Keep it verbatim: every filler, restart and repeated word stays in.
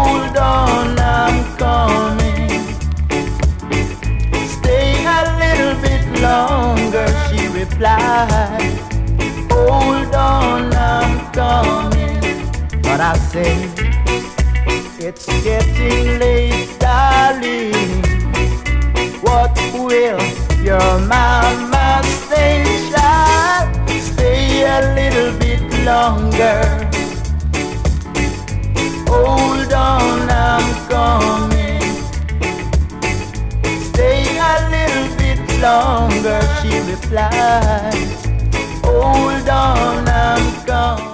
Hold on, I'm coming. Stay a little bit longer, she replied. Hold on, I'm coming. But I say, it's getting late, darling. What will your mama say, child? Stay a little bit longer. Hold on, I'm coming. Stay a little bit longer, she replied. Hold on, I'm coming.